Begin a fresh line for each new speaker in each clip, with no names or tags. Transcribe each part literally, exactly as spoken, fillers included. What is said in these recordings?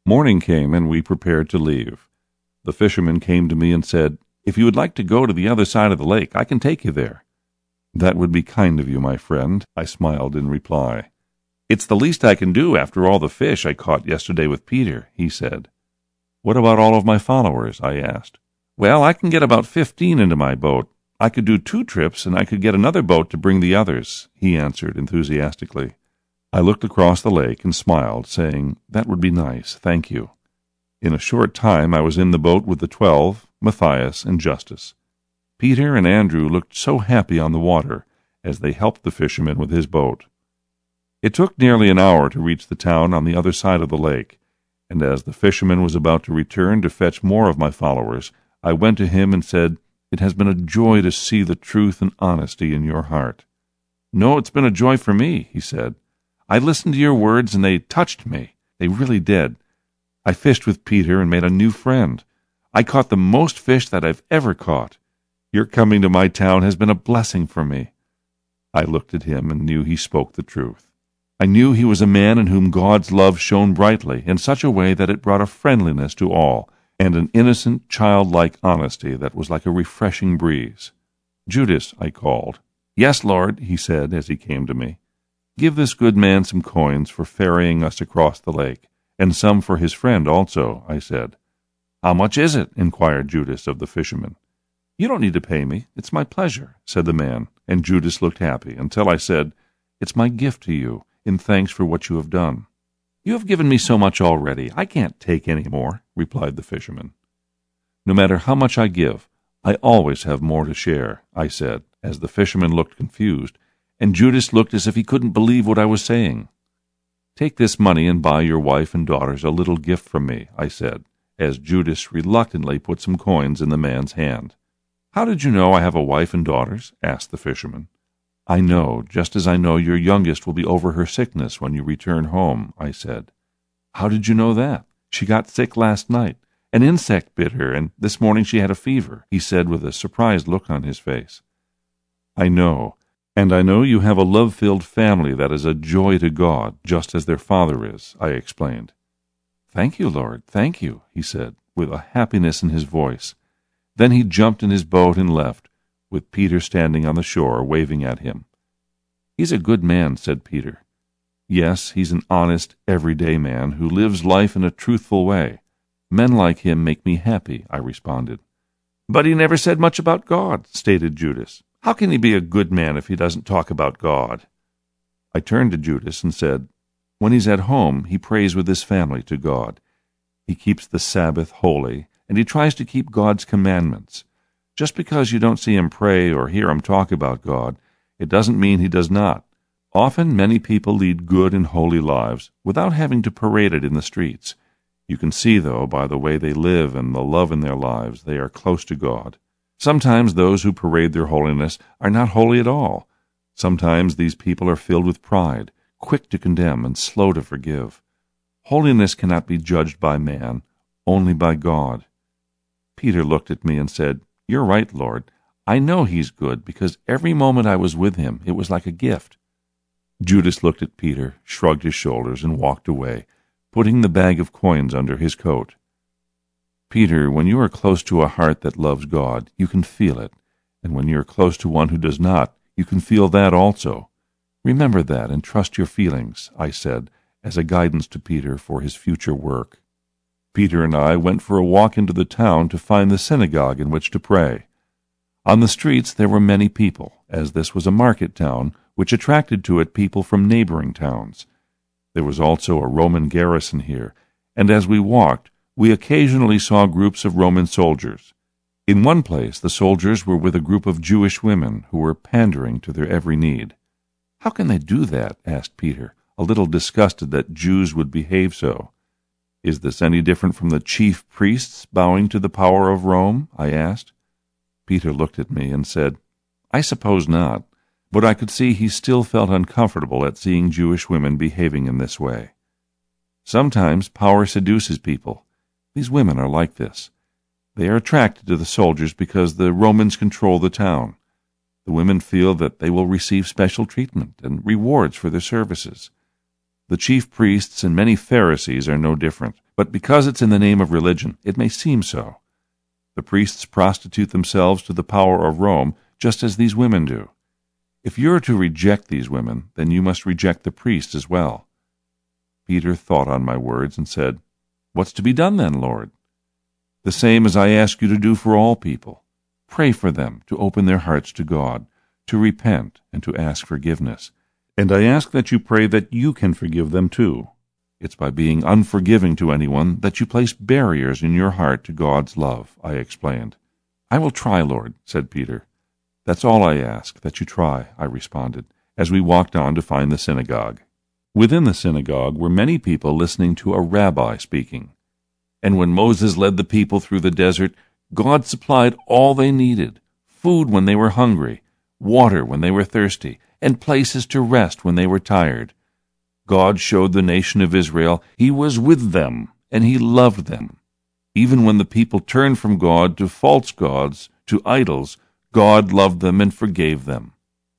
Morning came, and we prepared to leave. The fisherman came to me and said, "If you would like to go to the other side of the lake, I can take you there." "That would be kind of you, my friend," I smiled in reply. "It's the least I can do after all the fish I caught yesterday with Peter," he said. "What about all of my followers?" I asked. "Well, I can get about fifteen into my boat. I could do two trips, and I could get another boat to bring the others," he answered enthusiastically. I looked across the lake and smiled, saying, "That would be nice, thank you." In a short time I was in the boat with the twelve, Matthias, and Justus. Peter and Andrew looked so happy on the water as they helped the fisherman with his boat. It took nearly an hour to reach the town on the other side of the lake, and as the fisherman was about to return to fetch more of my followers, I went to him and said, "It has been a joy to see the truth and honesty in your heart." "No, it's been a joy for me," he said. "I listened to your words, and they touched me. They really did. I fished with Peter and made a new friend. I caught the most fish that I've ever caught. Your coming to my town has been a blessing for me." I looked at him and knew he spoke the truth. I knew he was a man in whom God's love shone brightly in such a way that it brought a friendliness to all, and an innocent, childlike honesty that was like a refreshing breeze. "Judas," I called. "Yes, Lord," he said as he came to me. "Give this good man some coins for ferrying us across the lake, and some for his friend also," I said. "How much is it?" inquired Judas of the fisherman. "You don't need to pay me. It's my pleasure," said the man, and Judas looked happy until I said, "It's my gift to you, in thanks for what you have done." "You have given me so much already, I can't take any more," replied the fisherman. "No matter how much I give, I always have more to share," I said, as the fisherman looked confused, and Judas looked as if he couldn't believe what I was saying. "Take this money and buy your wife and daughters a little gift from me," I said, as Judas reluctantly put some coins in the man's hand. "How did you know I have a wife and daughters?" asked the fisherman. "I know, just as I know your youngest will be over her sickness when you return home," I said. "How did you know that?" "She got sick last night. An insect bit her, and this morning she had a fever," he said with a surprised look on his face. "I know, and I know you have a love-filled family that is a joy to God, just as their father is," I explained. "Thank you, Lord, thank you," he said, with a happiness in his voice. Then he jumped in his boat and left, with Peter standing on the shore waving at him. "He's a good man," said Peter. "Yes, he's an honest, everyday man who lives life in a truthful way. Men like him make me happy," I responded. "But he never said much about God," stated Judas. "How can he be a good man if he doesn't talk about God?" I turned to Judas and said, "When he's at home, he prays with his family to God. He keeps the Sabbath holy, and he tries to keep God's commandments. Just because you don't see him pray or hear him talk about God, it doesn't mean he does not. Often many people lead good and holy lives without having to parade it in the streets. You can see, though, by the way they live and the love in their lives, they are close to God. Sometimes those who parade their holiness are not holy at all. Sometimes these people are filled with pride, quick to condemn and slow to forgive. Holiness cannot be judged by man, only by God." Peter looked at me and said, "You're right, Lord. I know he's good because every moment I was with him, it was like a gift." Judas looked at Peter, shrugged his shoulders, and walked away, putting the bag of coins under his coat. "Peter, when you are close to a heart that loves God, you can feel it, and when you are close to one who does not, you can feel that also. Remember that and trust your feelings," I said, as a guidance to Peter for his future work. Peter and I went for a walk into the town to find the synagogue in which to pray. On the streets there were many people, as this was a market town, which attracted to it people from neighboring towns. There was also a Roman garrison here, and as we walked, we occasionally saw groups of Roman soldiers. In one place, the soldiers were with a group of Jewish women who were pandering to their every need. "How can they do that?" asked Peter, a little disgusted that Jews would behave so. "Is this any different from the chief priests bowing to the power of Rome?" I asked. Peter looked at me and said, "I suppose not," but I could see he still felt uncomfortable at seeing Jewish women behaving in this way. Sometimes power seduces people. These women are like this. They are attracted to the soldiers because the Romans control the town. The women feel that they will receive special treatment and rewards for their services. The chief priests and many Pharisees are no different, but because it's in the name of religion, it may seem so. The priests prostitute themselves to the power of Rome, just as these women do. If you're to reject these women, then you must reject the priests as well." Peter thought on my words and said, "What's to be done then, Lord?" "The same as I ask you to do for all people. Pray for them to open their hearts to God, to repent, and to ask forgiveness. And I ask that you pray that you can forgive them too. It's by being unforgiving to anyone that you place barriers in your heart to God's love," I explained. "I will try, Lord," said Peter. "That's all I ask, that you try," I responded, as we walked on to find the synagogue. Within the synagogue were many people listening to a rabbi speaking. "And when Moses led the people through the desert, God supplied all they needed, food when they were hungry, water when they were thirsty, and places to rest when they were tired. God showed the nation of Israel He was with them, and He loved them. Even when the people turned from God to false gods, to idols, God loved them and forgave them.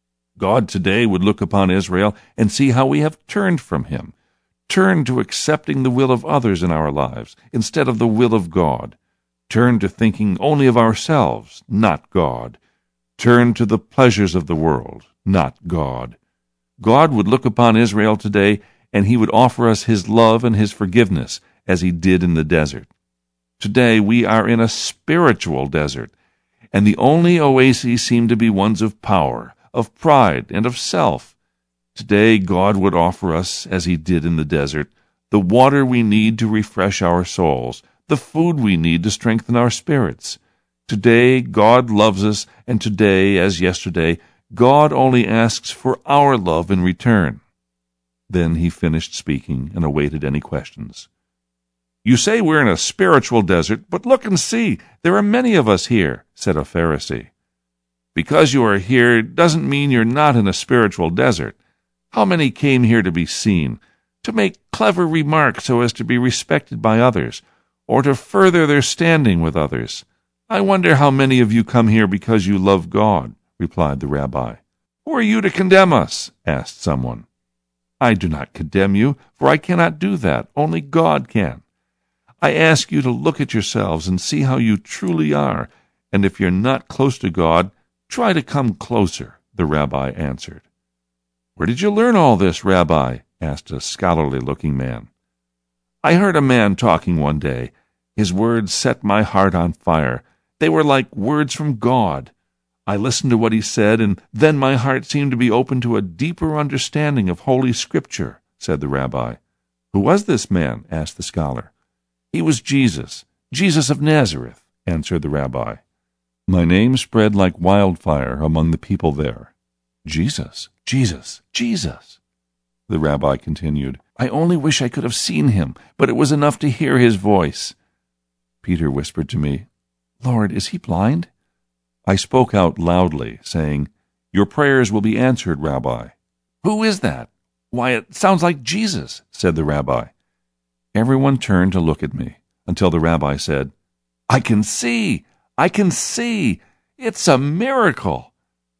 God today would look upon Israel and see how we have turned from Him, turned to accepting the will of others in our lives instead of the will of God, turned to thinking only of ourselves, not God, turned to the pleasures of the world, not God. God would look upon Israel today, and He would offer us His love and His forgiveness, as He did in the desert. Today we are in a spiritual desert, and the only oases seem to be ones of power, of pride, and of self. Today God would offer us, as He did in the desert, the water we need to refresh our souls, the food we need to strengthen our spirits. Today God loves us, and today, as yesterday, God only asks for our love in return." Then he finished speaking and awaited any questions. "You say we're in a spiritual desert, but look and see, there are many of us here," said a Pharisee. "Because you are here doesn't mean you're not in a spiritual desert. How many came here to be seen, to make clever remarks so as to be respected by others, or to further their standing with others? I wonder how many of you come here because you love God," replied the rabbi. "Who are you to condemn us?" asked someone. "I do not condemn you, for I cannot do that. Only God can. I ask you to look at yourselves and see how you truly are, and if you're not close to God, try to come closer," the rabbi answered. "Where did you learn all this, Rabbi?" asked a scholarly-looking man. "I heard a man talking one day. His words set my heart on fire. They were like words from God. I listened to what he said, and then my heart seemed to be open to a deeper understanding of Holy Scripture," said the rabbi. "Who was this man?" asked the scholar. "He was Jesus, Jesus of Nazareth," answered the rabbi. My name spread like wildfire among the people there. "Jesus, Jesus, Jesus," the rabbi continued. "I only wish I could have seen him, but it was enough to hear his voice." Peter whispered to me, "Lord, is he blind?" I spoke out loudly, saying, "Your prayers will be answered, Rabbi." "Who is that? Why, it sounds like Jesus," said the rabbi. Everyone turned to look at me, until the rabbi said, "I can see! I can see! It's a miracle!"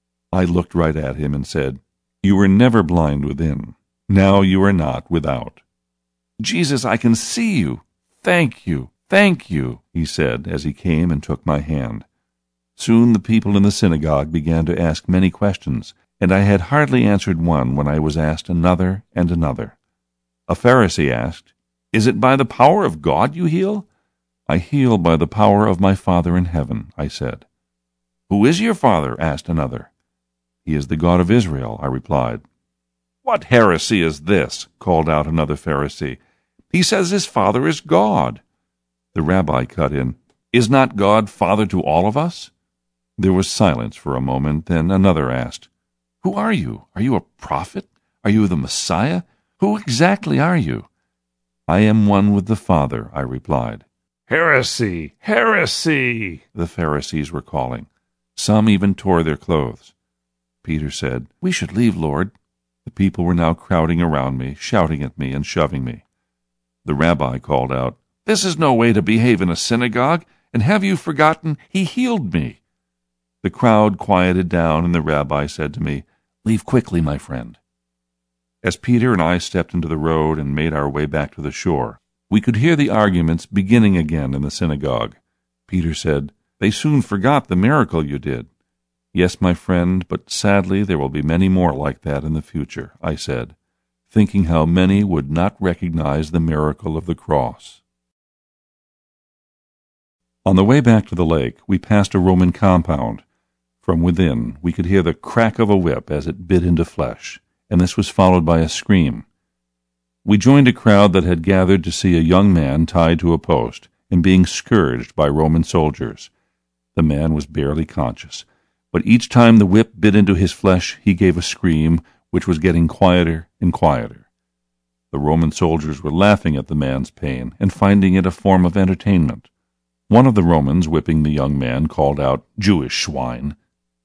I looked right at him and said, "You were never blind within. Now you are not without." "Jesus, I can see you! Thank you! Thank you!" he said as he came and took my hand. Soon the people in the synagogue began to ask many questions, and I had hardly answered one when I was asked another and another. A Pharisee asked, "Is it by the power of God you heal?" "I heal by the power of my Father in heaven," I said. "Who is your Father?" asked another. "He is the God of Israel," I replied. "What heresy is this?" called out another Pharisee. "He says his Father is God." The rabbi cut in, "Is not God Father to all of us?" There was silence for a moment, then another asked, "Who are you? Are you a prophet? Are you the Messiah? Who exactly are you?" "I am one with the Father," I replied. "Heresy! Heresy!" the Pharisees were calling. Some even tore their clothes. Peter said, "We should leave, Lord." The people were now crowding around me, shouting at me and shoving me. The rabbi called out, "This is no way to behave in a synagogue, and have you forgotten he healed me?" The crowd quieted down, and the rabbi said to me, "Leave quickly, my friend." As Peter and I stepped into the road and made our way back to the shore, We could hear the arguments beginning again in the synagogue. Peter said, "They soon forgot the miracle you did." "Yes, my friend, but sadly there will be many more like that in the future," I said, thinking how many would not recognize the miracle of the cross. On the way back to the lake, we passed a Roman compound. From within, we could hear the crack of a whip as it bit into flesh, and this was followed by a scream. We joined a crowd that had gathered to see a young man tied to a post and being scourged by Roman soldiers. The man was barely conscious, but each time the whip bit into his flesh, he gave a scream, which was getting quieter and quieter. The Roman soldiers were laughing at the man's pain and finding it a form of entertainment. One of the Romans, whipping the young man, called out, "Jewish swine."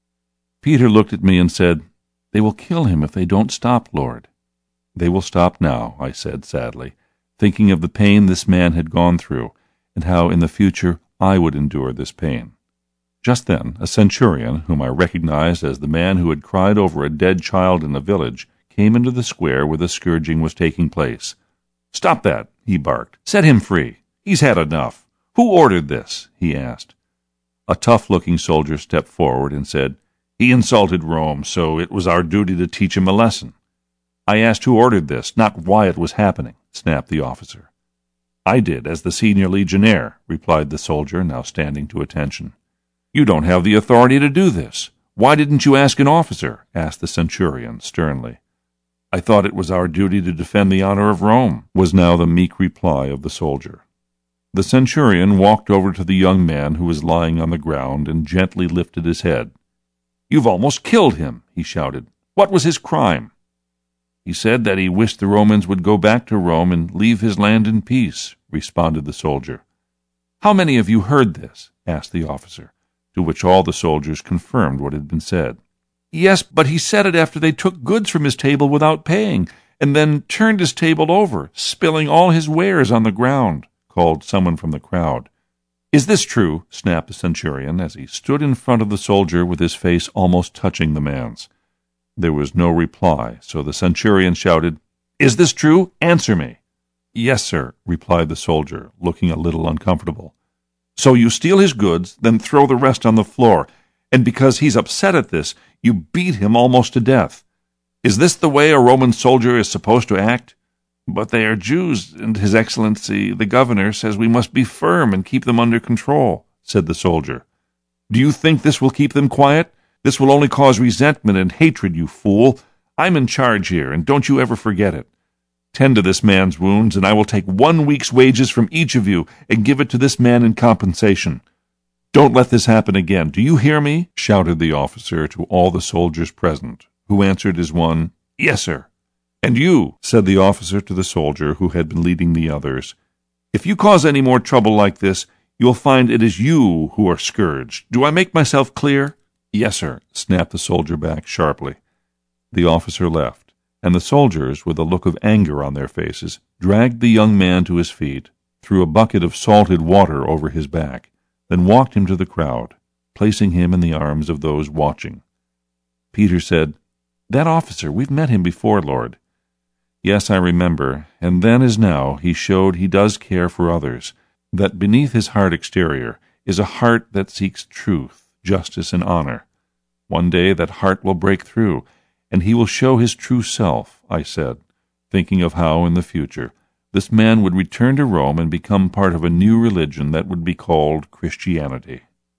Peter looked at me and said, "They will kill him if they don't stop, Lord." "They will stop now," I said sadly, thinking of the pain this man had gone through, and how in the future I would endure this pain. Just then, a centurion, whom I recognized as the man who had cried over a dead child in the village, came into the square where the scourging was taking place. "Stop that," he barked. "Set him free. He's had enough. Who ordered this?" he asked. A tough-looking soldier stepped forward and said, "He insulted Rome, so it was our duty to teach him a lesson." "I asked who ordered this, not why it was happening," snapped the officer. "I did, as the senior legionnaire," replied the soldier, now standing to attention. "You don't have the authority to do this. Why didn't you ask an officer?" asked the centurion sternly. "I thought it was our duty to defend the honor of Rome," was now the meek reply of the soldier. The centurion walked over to the young man who was lying on the ground and gently lifted his head. "You've almost killed him," he shouted. "What was his crime?" "He said that he wished the Romans would go back to Rome and leave his land in peace," responded the soldier. "How many of you heard this?" asked the officer, to which all the soldiers confirmed what had been said. "Yes, but he said it after they took goods from his table without paying, and then turned his table over, spilling all his wares on the ground," called someone from the crowd. "Is this true?" snapped the centurion as he stood in front of the soldier with his face almost touching the man's. There was no reply, so the centurion shouted, "Is this true? Answer me." "Yes, sir," replied the soldier, looking a little uncomfortable. "So you steal his goods, then throw the rest on the floor, and because he's upset at this, you beat him almost to death. Is this the way a Roman soldier is supposed to act? But they are Jews, and His Excellency, the governor, says we must be firm and keep them under control," said the soldier. "Do you think this will keep them quiet? This will only cause resentment and hatred, you fool. I'm in charge here, and don't you ever forget it. Tend to this man's wounds, and I will take one week's wages from each of you and give it to this man in compensation. Don't let this happen again. Do you hear me?" shouted the officer to all the soldiers present, who answered as one, "Yes, sir." "And you," said the officer to the soldier who had been leading the others, "if you cause any more trouble like this, you will find it is you who are scourged. Do I make myself clear?" "Yes, sir," snapped the soldier back sharply. The officer left, and the soldiers, with a look of anger on their faces, dragged the young man to his feet, threw a bucket of salted water over his back, then walked him to the crowd, placing him in the arms of those watching. Peter said, "That officer, we've met him before, Lord." "Yes, I remember, and then as now he showed he does care for others, that beneath his hard exterior is a heart that seeks truth, justice, and honor. One day that heart will break through, and he will show his true self," I said, thinking of how, in the future, this man would return to Rome and become part of a new religion that would be called Christianity.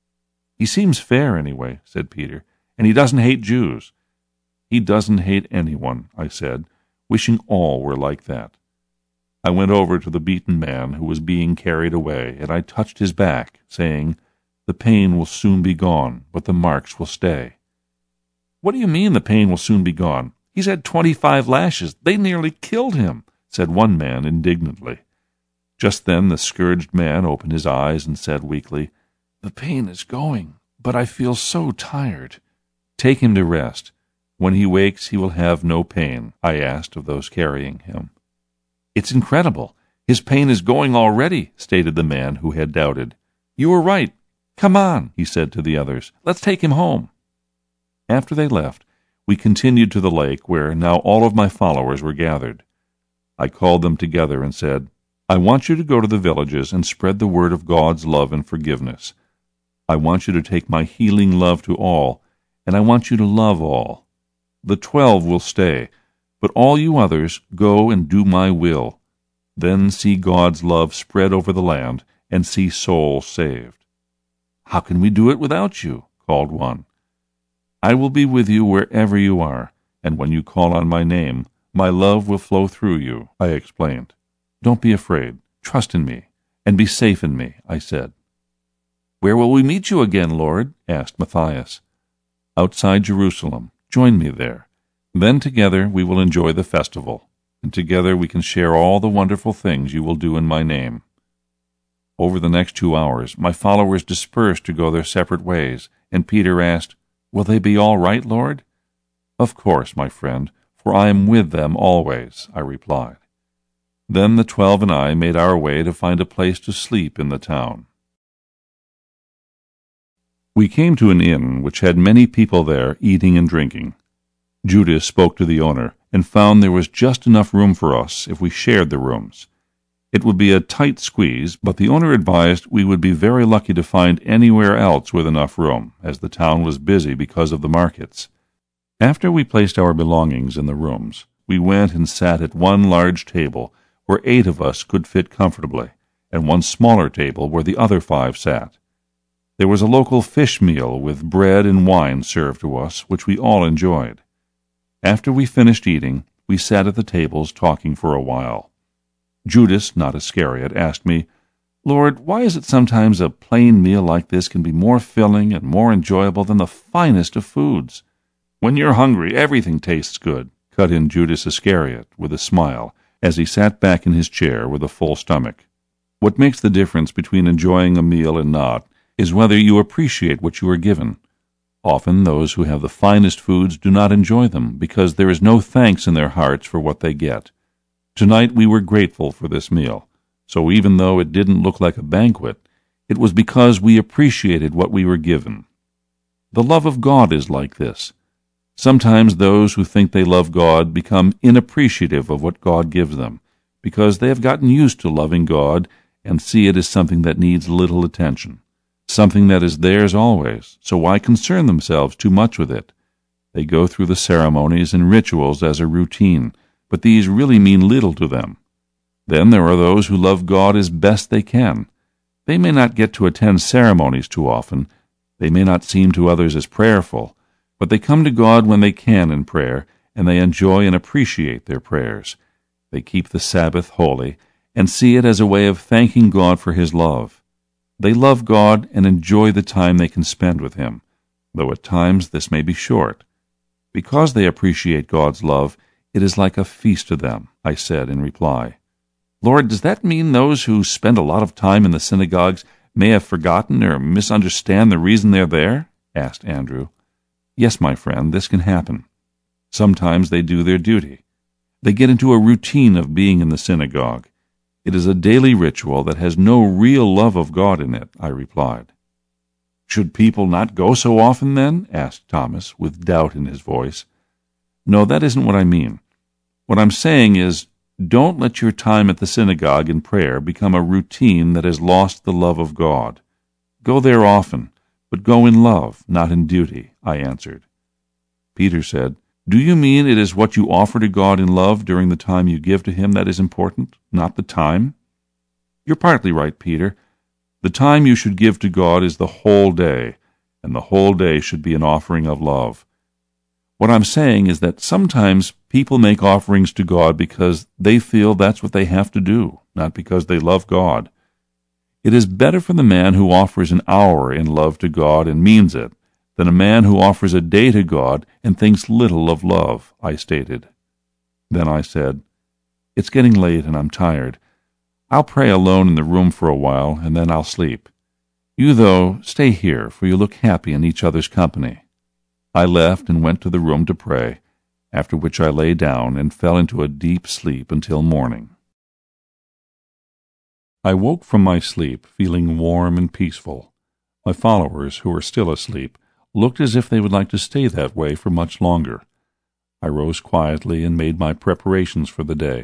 "He seems fair, anyway," said Peter, "and he doesn't hate Jews." "He doesn't hate anyone," I said, wishing all were like that. I went over to the beaten man who was being carried away, and I touched his back, saying, "The pain will soon be gone, but the marks will stay." "What do you mean the pain will soon be gone? He's had twenty-five lashes. They nearly killed him," said one man indignantly. Just then the scourged man opened his eyes and said weakly, "The pain is going, but I feel so tired." "Take him to rest. When he wakes he will have no pain," I asked of those carrying him. "It's incredible. His pain is going already," stated the man who had doubted. "You were right. Come on," he said to the others. "Let's take him home." After they left, we continued to the lake, where now all of my followers were gathered. I called them together and said, I want you to go to the villages and spread the word of God's love and forgiveness. I want you to take my healing love to all, and I want you to love all. The twelve will stay, but all you others go and do my will. Then see God's love spread over the land, and see souls saved." "How can we do it without you?" called one. "I will be with you wherever you are, and when you call on my name, my love will flow through you," I explained. "Don't be afraid. Trust in me, and be safe in me," I said. "Where will we meet you again, Lord?" asked Matthias. "Outside Jerusalem. Join me there. Then together we will enjoy the festival, and together we can share all the wonderful things you will do in my name." Over the next two hours, my followers dispersed to go their separate ways, and Peter asked, "Will they be all right, Lord?" "Of course, my friend, for I am with them always," I replied. Then the twelve and I made our way to find a place to sleep in the town. We came to an inn which had many people there eating and drinking. Judas spoke to the owner and found there was just enough room for us if we shared the rooms. It would be a tight squeeze, but the owner advised we would be very lucky to find anywhere else with enough room, as the town was busy because of the markets. After we placed our belongings in the rooms, we went and sat at one large table where eight of us could fit comfortably, and one smaller table where the other five sat. There was a local fish meal with bread and wine served to us, which we all enjoyed. After we finished eating, we sat at the tables talking for a while. Judas, not Iscariot, asked me, "Lord, why is it sometimes a plain meal like this can be more filling and more enjoyable than the finest of foods?" "When you're hungry, everything tastes good," cut in Judas Iscariot with a smile, as he sat back in his chair with a full stomach. "What makes the difference between enjoying a meal and not is whether you appreciate what you are given. Often those who have the finest foods do not enjoy them because there is no thanks in their hearts for what they get. Tonight we were grateful for this meal, so even though it didn't look like a banquet, it was because we appreciated what we were given. The love of God is like this. Sometimes those who think they love God become inappreciative of what God gives them, because they have gotten used to loving God and see it as something that needs little attention, something that is theirs always, so why concern themselves too much with it? They go through the ceremonies and rituals as a routine, but these really mean little to them. Then there are those who love God as best they can. They may not get to attend ceremonies too often, they may not seem to others as prayerful, but they come to God when they can in prayer, and they enjoy and appreciate their prayers. They keep the Sabbath holy, and see it as a way of thanking God for His love. They love God and enjoy the time they can spend with Him, though at times this may be short. Because they appreciate God's love, it is like a feast to them, I said in reply. "Lord, does that mean those who spend a lot of time in the synagogues may have forgotten or misunderstand the reason they're there?" asked Andrew. "Yes, my friend, this can happen. Sometimes they do their duty. They get into a routine of being in the synagogue. It is a daily ritual that has no real love of God in it," I replied. "Should people not go so often, then?" asked Thomas, with doubt in his voice. "No, that isn't what I mean. What I'm saying is, don't let your time at the synagogue in prayer become a routine that has lost the love of God. Go there often, but go in love, not in duty," I answered. Peter said, "Do you mean it is what you offer to God in love during the time you give to Him that is important, not the time?" "You're partly right, Peter. The time you should give to God is the whole day, and the whole day should be an offering of love. What I'm saying is that sometimes people make offerings to God because they feel that's what they have to do, not because they love God. It is better for the man who offers an hour in love to God and means it than a man who offers a day to God and thinks little of love," I stated. Then I said, "It's getting late and I'm tired. I'll pray alone in the room for a while and then I'll sleep. You, though, stay here, for you look happy in each other's company." I left and went to the room to pray, after which I lay down and fell into a deep sleep until morning. I woke from my sleep feeling warm and peaceful. My followers, who were still asleep, looked as if they would like to stay that way for much longer. I rose quietly and made my preparations for the day.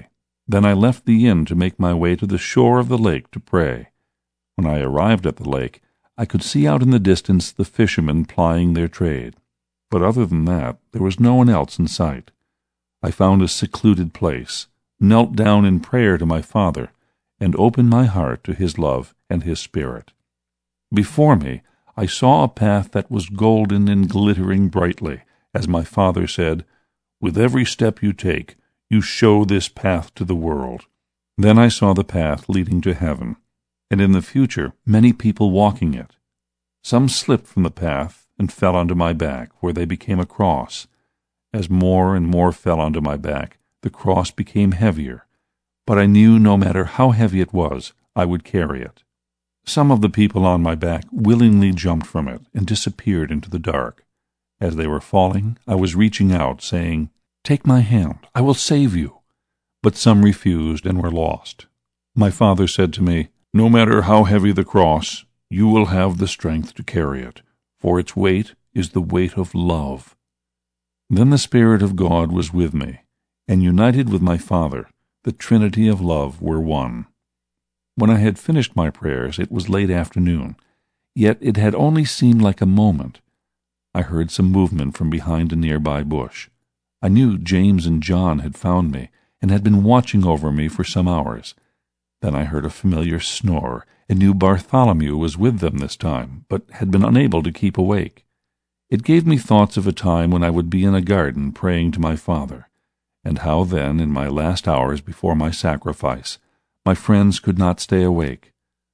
Then I left the inn to make my way to the shore of the lake to pray. When I arrived at the lake, I could see out in the distance the fishermen plying their trade. But other than that, there was no one else in sight. I found a secluded place, knelt down in prayer to my Father, and opened my heart to His love and His Spirit. Before me, I saw a path that was golden and glittering brightly, as my Father said, "With every step you take, you show this path to the world." Then I saw the path leading to heaven, and in the future many people walking it. Some slipped from the path and fell onto my back, where they became a cross. As more and more fell onto my back, the cross became heavier, but I knew no matter how heavy it was, I would carry it. Some of the people on my back willingly jumped from it and disappeared into the dark. As they were falling, I was reaching out, saying, "Take my hand, I will save you." But some refused and were lost. My Father said to me, "No matter how heavy the cross, you will have the strength to carry it, for its weight is the weight of love." Then the Spirit of God was with me, and united with my Father, the Trinity of love were one. When I had finished my prayers, it was late afternoon, yet it had only seemed like a moment. I heard some movement from behind a nearby bush. I knew James and John had found me, and had been watching over me for some hours. Then I heard a familiar snore, and knew Bartholomew was with them this time, but had been unable to keep awake. It gave me thoughts of a time when I would be in a garden praying to my Father, and how then, in my last hours before my sacrifice, my friends could not stay awake.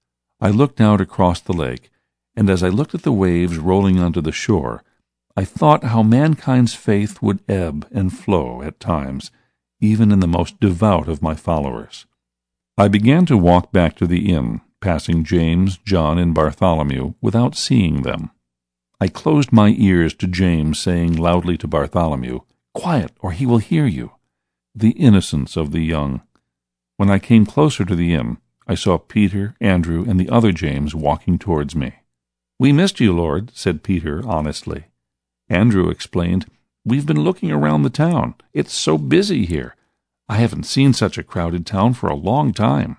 I looked out across the lake, and as I looked at the waves rolling onto the shore, I thought how mankind's faith would ebb and flow at times, even in the most devout of my followers. I began to walk back to the inn, passing James, John, and Bartholomew without seeing them. I closed my ears to James saying loudly to Bartholomew, "Quiet, or he will hear you." The innocence of the young. When I came closer to the inn, I saw Peter, Andrew, and the other James walking towards me. "We missed you, Lord," said Peter honestly. Andrew explained, "We've been looking around the town. It's so busy here. I haven't seen such a crowded town for a long time."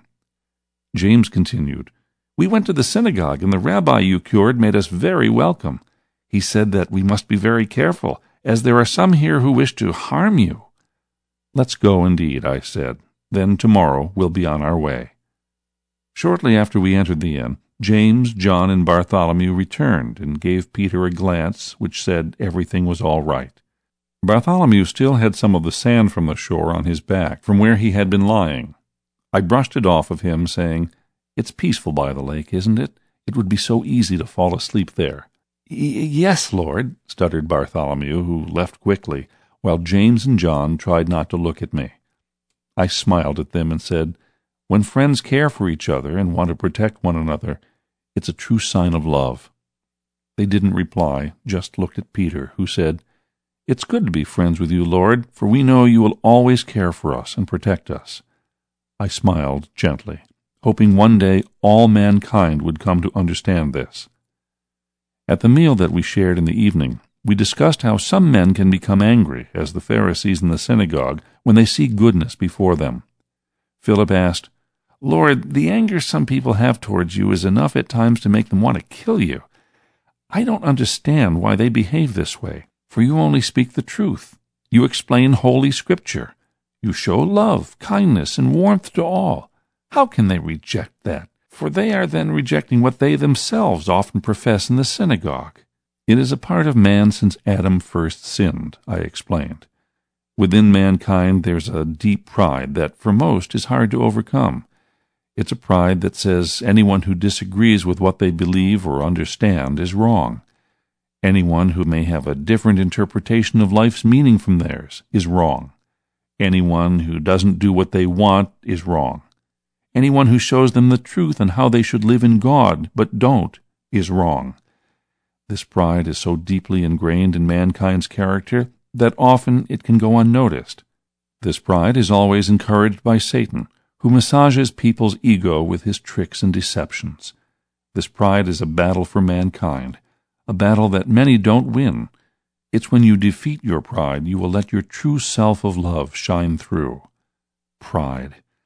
James continued, "We went to the synagogue, and the rabbi you cured made us very welcome. He said that we must be very careful, as there are some here who wish to harm you." "Let's go indeed," I said. "Then tomorrow we'll be on our way." Shortly after we entered the inn, James, John, and Bartholomew returned and gave Peter a glance which said everything was all right. Bartholomew still had some of the sand from the shore on his back, from where he had been lying. I brushed it off of him, saying, "It's peaceful by the lake, isn't it? It would be so easy to fall asleep there." "Yes, Lord," stuttered Bartholomew, who left quickly, while James and John tried not to look at me. I smiled at them and said, "When friends care for each other and want to protect one another, it's a true sign of love." They didn't reply, just looked at Peter, who said, "It's good to be friends with you, Lord, for we know you will always care for us and protect us." I smiled gently, hoping one day all mankind would come to understand this. At the meal that we shared in the evening, we discussed how some men can become angry, as the Pharisees in the synagogue, when they see goodness before them. Philip asked, "Lord, the anger some people have towards you is enough at times to make them want to kill you. I don't understand why they behave this way, for you only speak the truth. You explain Holy Scripture. You show love, kindness, and warmth to all. How can they reject that? For they are then rejecting what they themselves often profess in the synagogue." "It is a part of man since Adam first sinned," I explained. "Within mankind there's a deep pride that, for most, is hard to overcome. It's a pride that says anyone who disagrees with what they believe or understand is wrong. Anyone who may have a different interpretation of life's meaning from theirs is wrong. Anyone who doesn't do what they want is wrong. Anyone who shows them the truth and how they should live in God but don't is wrong. This pride is so deeply ingrained in mankind's character that often it can go unnoticed. This pride is always encouraged by Satan, who massages people's ego with his tricks and deceptions. This pride is a battle for mankind, a battle that many don't win. It's when you defeat your pride you will let your true self of love shine through. Pride.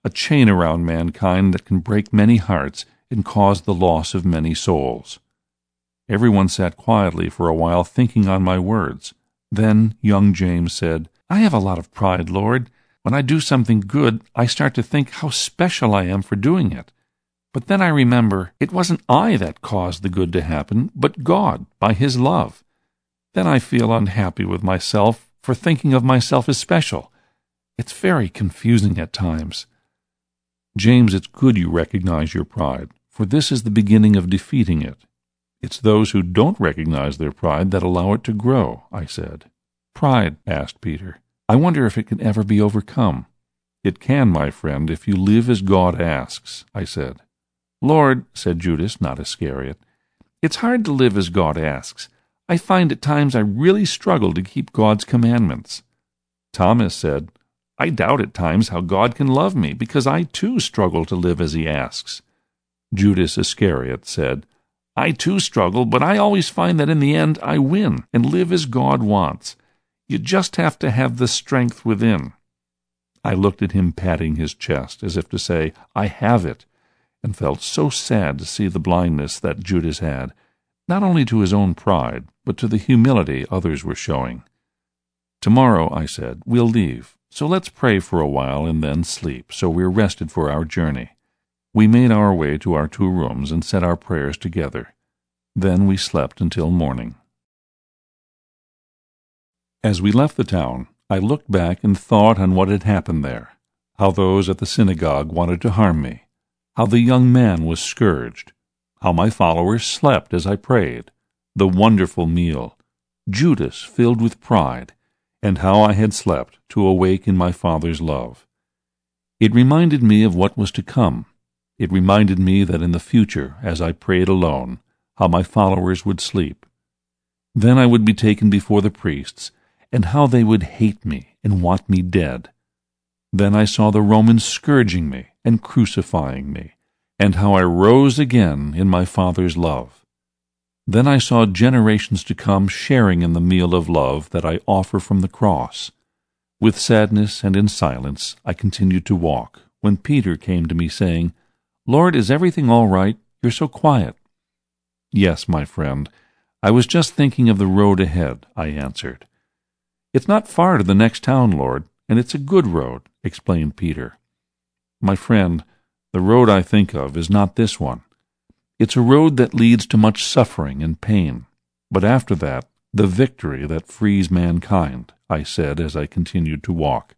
a chain around mankind that can break many hearts and cause the loss of many souls. Everyone sat quietly for a while thinking on my words. Then young James said, "I have a lot of pride, Lord. When I do something good, I start to think how special I am for doing it. But then I remember it wasn't I that caused the good to happen, but God, by His love. Then I feel unhappy with myself for thinking of myself as special. It's very confusing at times." James, it's good you recognize your pride, for this is the beginning of defeating it. It's those who don't recognize their pride that allow it to grow, I said. Pride, asked Peter. I wonder if it can ever be overcome. It can, my friend, if you live as God asks, I said. Lord, said Judas, not Iscariot, it's hard to live as God asks. I find at times I really struggle to keep God's commandments. Thomas said, I doubt at times how God can love me, because I too struggle to live as He asks. Judas Iscariot said, I too struggle, but I always find that in the end I win and live as God wants. You just have to have the strength within. I looked at him patting his chest, as if to say, I have it, and felt so sad to see the blindness that Judas had, not only to his own pride, but to the humility others were showing. Tomorrow, I said, we'll leave, so let's pray for a while and then sleep, so we're rested for our journey. We made our way to our two rooms and said our prayers together. Then we slept until morning. As we left the town, I looked back and thought on what had happened there, how those at the synagogue wanted to harm me, how the young man was scourged, how my followers slept as I prayed, the wonderful meal, Judas filled with pride, and how I had slept to awake in my Father's love. It reminded me of what was to come. It reminded me that in the future, as I prayed alone, how my followers would sleep. Then I would be taken before the priests, and how they would hate me and want me dead. Then I saw the Romans scourging me and crucifying me, and how I rose again in my Father's love. Then I saw generations to come sharing in the meal of love that I offer from the cross. With sadness and in silence I continued to walk, when Peter came to me saying, Lord, is everything all right? You're so quiet. Yes, my friend, I was just thinking of the road ahead, I answered. It's not far to the next town, Lord, and it's a good road, explained Peter. My friend, the road I think of is not this one. It's a road that leads to much suffering and pain, but after that, the victory that frees mankind, I said as I continued to walk.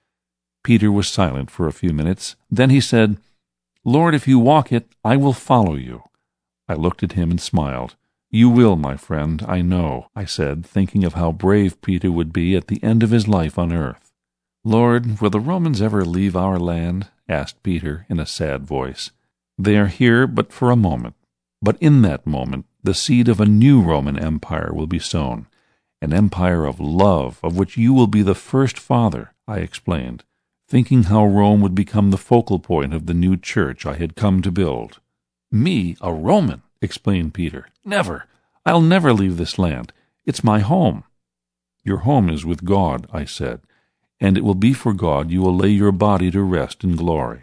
Peter was silent for a few minutes. Then he said, Lord, if you walk it, I will follow you. I looked at him and smiled. You will, my friend, I know, I said, thinking of how brave Peter would be at the end of his life on earth. Lord, will the Romans ever leave our land? Asked Peter in a sad voice. They are here but for a moment. But in that moment, the seed of a new Roman Empire will be sown, an empire of love, of which you will be the first father, I explained, thinking how Rome would become the focal point of the new church I had come to build. Me, a Roman, explained Peter. Never. I'll never leave this land. It's my home. Your home is with God, I said, and it will be for God you will lay your body to rest in glory.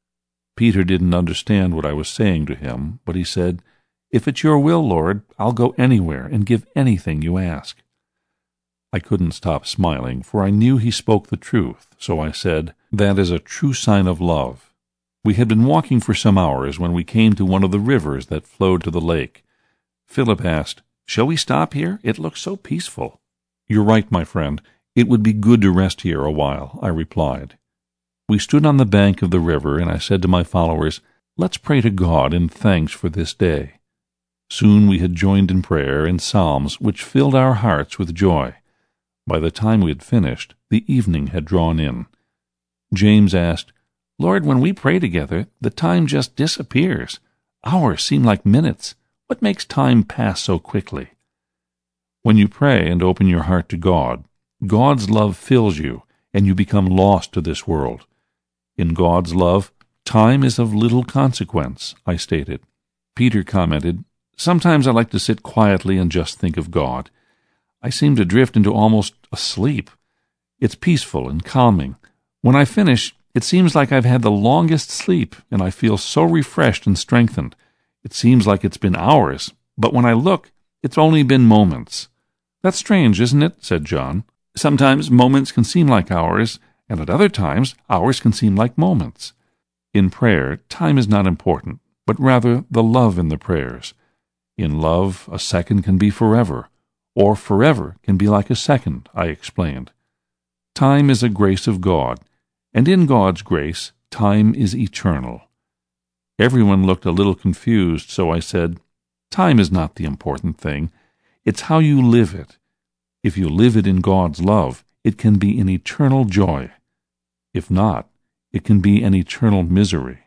Peter didn't understand what I was saying to him, but he said, If it's your will, Lord, I'll go anywhere and give anything you ask. I couldn't stop smiling, for I knew he spoke the truth, so I said, That is a true sign of love. We had been walking for some hours when we came to one of the rivers that flowed to the lake. Philip asked, Shall we stop here? It looks so peaceful. You're right, my friend. It would be good to rest here a while, I replied. We stood on the bank of the river, and I said to my followers, Let's pray to God in thanks for this day. Soon we had joined in prayer and psalms, which filled our hearts with joy. By the time we had finished, the evening had drawn in. James asked, Lord, when we pray together, the time just disappears. Hours seem like minutes. What makes time pass so quickly? When you pray and open your heart to God, God's love fills you, and you become lost to this world. In God's love, time is of little consequence, I stated. Peter commented, Sometimes I like to sit quietly and just think of God. I seem to drift into almost a sleep. It's peaceful and calming. When I finish,
It seems like I've had the longest sleep, and I feel so refreshed and strengthened. It seems like it's been hours, but when I look, it's only been moments." "That's strange, isn't it?" said John. "Sometimes moments can seem like hours, and at other times hours can seem like moments. In prayer, time is not important, but rather the love in the prayers. In love, a second can be forever, or forever can be like a second," I explained. "Time is a grace of God, and in God's grace, time is eternal." Everyone looked a little confused, so I said, "Time is not the important thing. It's how you live it. If you live it in God's love, it can be an eternal joy. If not, it can be an eternal misery."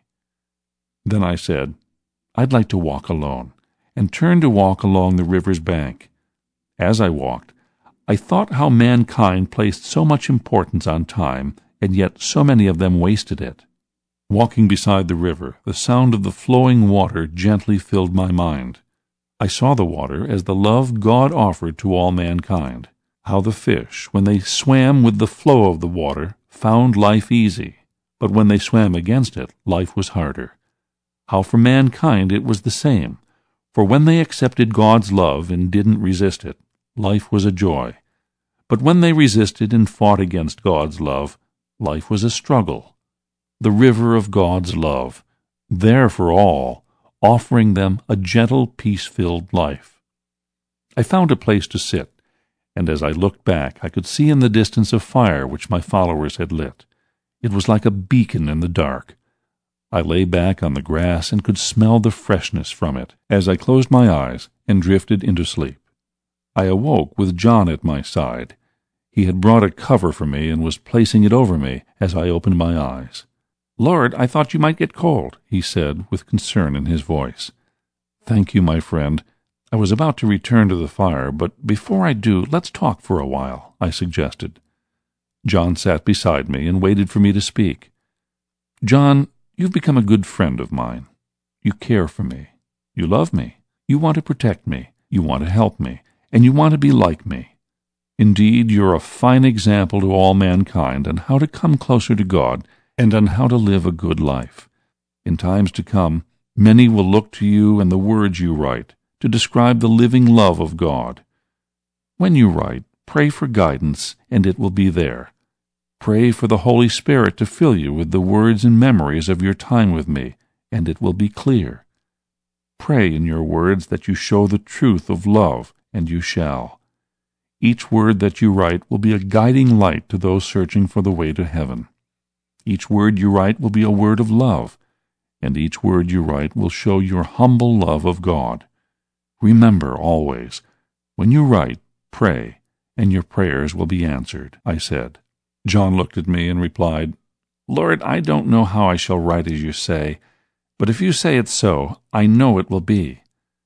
Then I said, "I'd like to walk alone," and turned to walk along the river's bank. As I walked, I thought how mankind placed so much importance on time, and yet so many of them wasted it. Walking beside the river, the sound of the flowing water gently filled my mind. I saw the water as the love God offered to all mankind. How the fish, when they swam with the flow of the water, found life easy, but when they swam against it, life was harder. How for mankind it was the same, for when they accepted God's love and didn't resist it, life was a joy. But when they resisted and fought against God's love, life was a struggle. The river of God's love, there for all, offering them a gentle, peace-filled life. I found a place to sit, and as I looked back, I could see in the distance a fire which my followers had lit. It was like a beacon in the dark. I lay back on the grass and could smell the freshness from it as I closed my eyes and drifted into sleep. I awoke with John at my side. He had brought a cover for me and was placing it over me as I opened my eyes. "Lord, I thought you might get cold," he said with concern in his voice. "Thank you, my friend. I was about to return to the fire, but before I do, let's talk for a while," I suggested. John sat beside me and waited for me to speak. "John, you've become a good friend of mine. You care for me. You love me. You want to protect me. You want to help me. And you want to be like me. Indeed, you're a fine example to all mankind on how to come closer to God and on how to live a good life. In times to come, many will look to you and the words you write to describe the living love of God. When you write, pray for guidance, and it will be there. Pray for the Holy Spirit to fill you with the words and memories of your time with me, and it will be clear. Pray in your words that you show the truth of love, and you shall. Each word that you write will be a guiding light to those searching for the way to heaven. Each word you write will be a word of love, and each word you write will show your humble love of God. Remember always, when you write, pray, and your prayers will be answered," I said. John looked at me and replied, "Lord, I don't know how I shall write as you say, but if you say it so, I know it will be."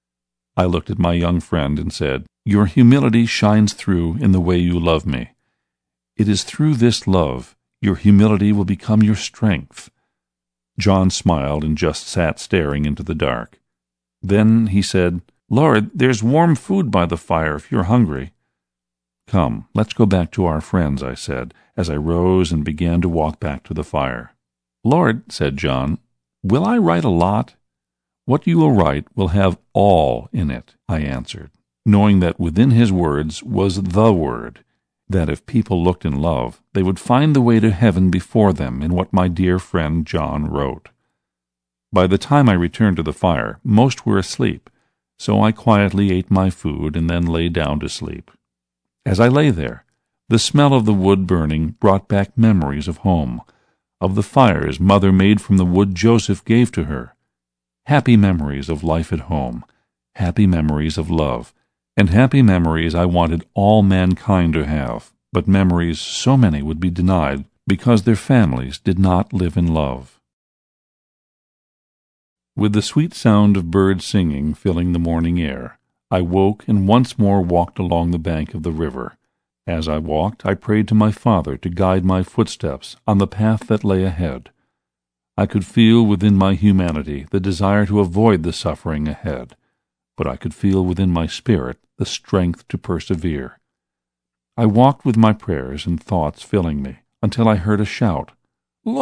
I looked at my young friend and said, "Your humility shines through in the way you love me. It is through this love your humility will become your strength." John smiled and just sat staring into the dark. Then he said, "Lord, there's warm food by the fire if you're hungry." "Come, let's go back to our friends," I said, as I rose and began to walk back to the fire. "Lord," said John, "will I write a lot?" "What you will write will have all in it," I answered, knowing that within his words was the Word, that if people looked in love, they would find the way to heaven before them in what my dear friend John wrote. By the time I returned to the fire, most were asleep, so I quietly ate my food and then lay down to sleep. As I lay there, the smell of the wood burning brought back memories of home, of the fires Mother made from the wood Joseph gave to her. Happy memories of life at home, happy memories of love, and happy memories I wanted all mankind to have, but memories so many would be denied because their families did not live in love. With the sweet sound of birds singing filling the morning air, I woke and once more walked along the bank of the river. As I walked, I prayed to my Father to guide my footsteps on the path that lay ahead. I could feel within my humanity the desire to avoid the suffering ahead, but I could feel within my spirit the strength to persevere. I walked with my prayers and thoughts filling me until I heard a shout. "Look!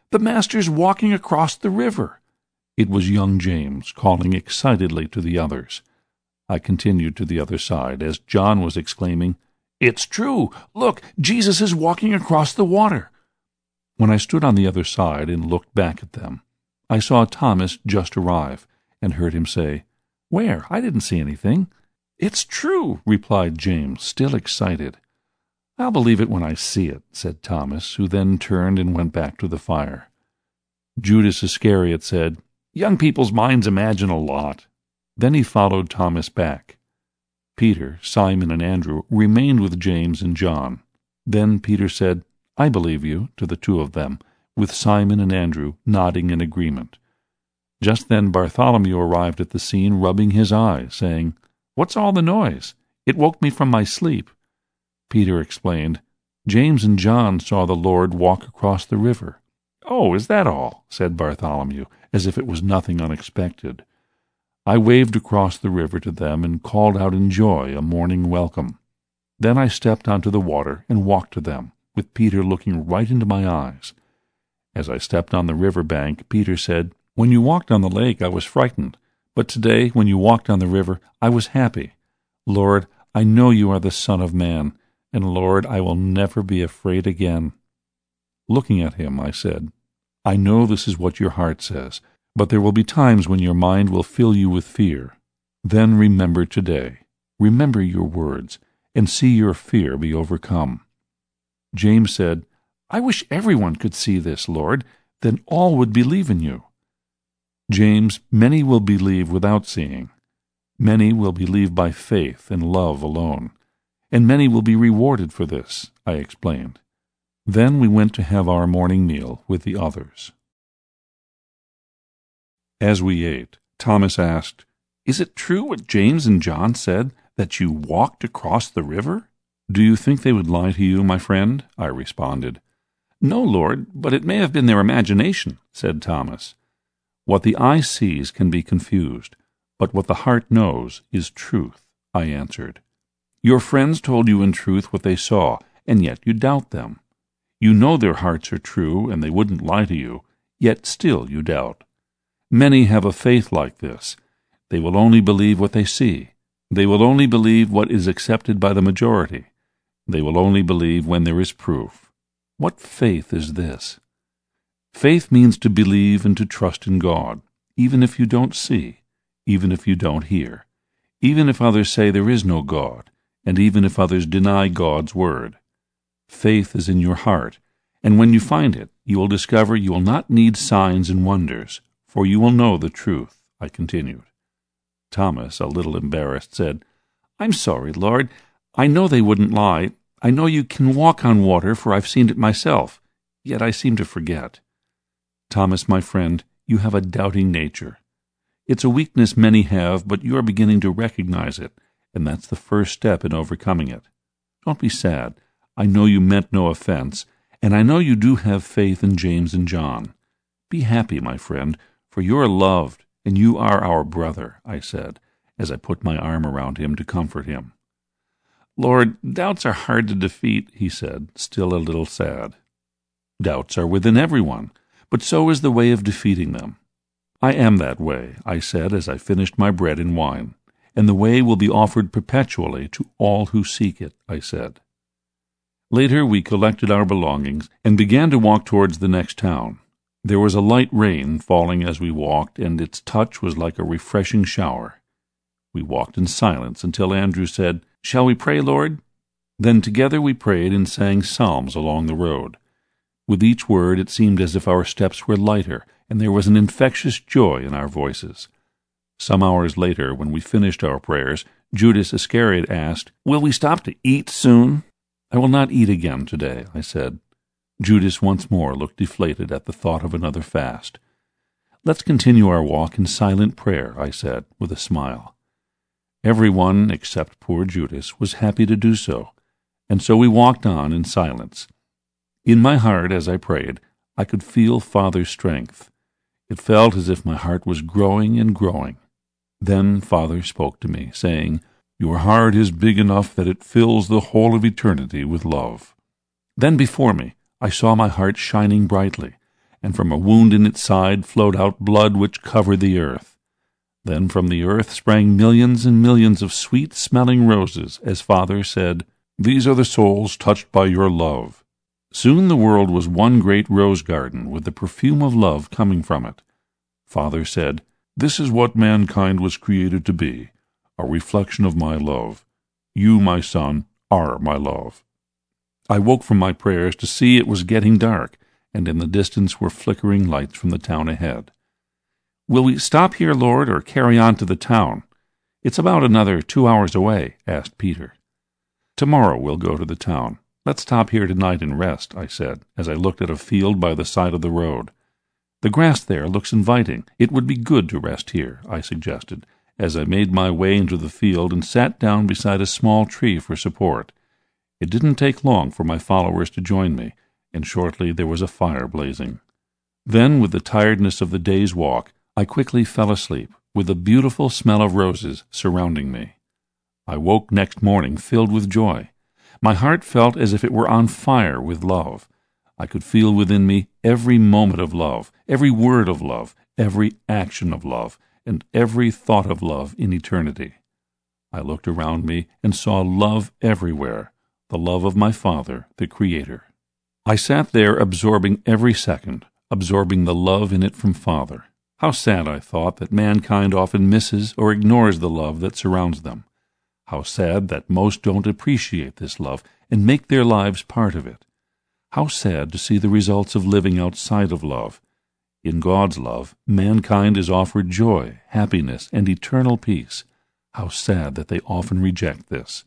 The Master's walking across the river." It was young James calling excitedly to the others. I continued to the other side as John was exclaiming, "It's true! Look, Jesus is walking across the water!" When I stood on the other side and looked back at them, I saw Thomas just arrive, and heard him say, "Where? I didn't see anything." "It's true," replied James, still excited. "I'll believe it when I see it," said Thomas, who then turned and went back to the fire. Judas Iscariot said, "Young people's minds imagine a lot." Then he followed Thomas back. Peter, Simon, and Andrew remained with James and John. Then Peter said, "I believe you," to the two of them, with Simon and Andrew nodding in agreement. Just then Bartholomew arrived at the scene, rubbing his eyes, saying, "What's all the noise? It woke me from my sleep." Peter explained, "James and John saw the Lord walk across the river." "Oh, is that all?" said Bartholomew, as if it was nothing unexpected. I waved across the river to them and called out in joy a morning welcome. Then I stepped onto the water and walked to them, with Peter looking right into my eyes. As I stepped on the river bank, Peter said, "When you walked on the lake, I was frightened, but today, when you walked on the river, I was happy. Lord, I know you are the Son of Man, and Lord, I will never be afraid again." Looking at him, I said, "I know this is what your heart says, but there will be times when your mind will fill you with fear. Then remember today, remember your words, and see your fear be overcome." James said, "I wish everyone could see this, Lord, then all would believe in you." James, many will believe without seeing. Many will believe by faith and love alone, and many will be rewarded for this, I explained. Then we went to have our morning meal with the others. As we ate, Thomas asked, "Is it true what James and John said, that you walked across the river?" "Do you think they would lie to you, my friend?" I responded. "No, Lord, but it may have been their imagination," said Thomas. "What the eye sees can be confused, but what the heart knows is truth," I answered. "Your friends told you in truth what they saw, and yet you doubt them. You know their hearts are true, and they wouldn't lie to you, yet still you doubt. Many have a faith like this. They will only believe what they see. They will only believe what is accepted by the majority. They will only believe when there is proof. What faith is this? Faith means to believe and to trust in God, even if you don't see, even if you don't hear, even if others say there is no God, and even if others deny God's word. Faith is in your heart, and when you find it, you will discover you will not need signs and wonders, for you will know the truth," I continued. Thomas, a little embarrassed, said, "I'm sorry, Lord. I know they wouldn't lie. I know you can walk on water, for I've seen it myself. Yet I seem to forget." "Thomas, my friend, you have a doubting nature. It's a weakness many have, but you are beginning to recognize it, and that's the first step in overcoming it. Don't be sad. I know you meant no offense, and I know you do have faith in James and John. Be happy, my friend, for you are loved, and you are our brother," I said, as I put my arm around him to comfort him. "Lord, doubts are hard to defeat," he said, still a little sad. "Doubts are within everyone, but so is the way of defeating them. I am that way," I said as I finished my bread and wine, "and the way will be offered perpetually to all who seek it," I said. Later we collected our belongings and began to walk towards the next town. There was a light rain falling as we walked, and its touch was like a refreshing shower. We walked in silence until Andrew said, "Shall we pray, Lord?" Then together we prayed and sang psalms along the road. With each word it seemed as if our steps were lighter, and there was an infectious joy in our voices. Some hours later, when we finished our prayers, Judas Iscariot asked, "Will we stop to eat soon?" "I will not eat again today," I said. Judas once more looked deflated at the thought of another fast. "Let's continue our walk in silent prayer," I said, with a smile. Everyone, except poor Judas, was happy to do so, and so we walked on in silence. In my heart, as I prayed, I could feel Father's strength. It felt as if my heart was growing and growing. Then Father spoke to me, saying, "Your heart is big enough that it fills the whole of eternity with love." Then before me, I saw my heart shining brightly, and from a wound in its side flowed out blood which covered the earth. Then from the earth sprang millions and millions of sweet-smelling roses, as Father said, "These are the souls touched by your love." Soon the world was one great rose garden, with the perfume of love coming from it. Father said, "This is what mankind was created to be, a reflection of my love. You, my son, are my love." I woke from my prayers to see it was getting dark, and in the distance were flickering lights from the town ahead. "Will we stop here, Lord, or carry on to the town? It's about another two hours away," asked Peter. "Tomorrow we'll go to the town. Let's stop here tonight and rest," I said, as I looked at a field by the side of the road. "The grass there looks inviting. It would be good to rest here," I suggested, as I made my way into the field and sat down beside a small tree for support. It didn't take long for my followers to join me, and shortly there was a fire blazing. Then, with the tiredness of the day's walk, I quickly fell asleep, with the beautiful smell of roses surrounding me. I woke next morning filled with joy. My heart felt as if it were on fire with love. I could feel within me every moment of love, every word of love, every action of love, and every thought of love in eternity. I looked around me and saw love everywhere, the love of my Father, the Creator. I sat there absorbing every second, absorbing the love in it from Father. How sad, I thought, that mankind often misses or ignores the love that surrounds them. How sad that most don't appreciate this love and make their lives part of it. How sad to see the results of living outside of love. In God's love, mankind is offered joy, happiness, and eternal peace. How sad that they often reject this.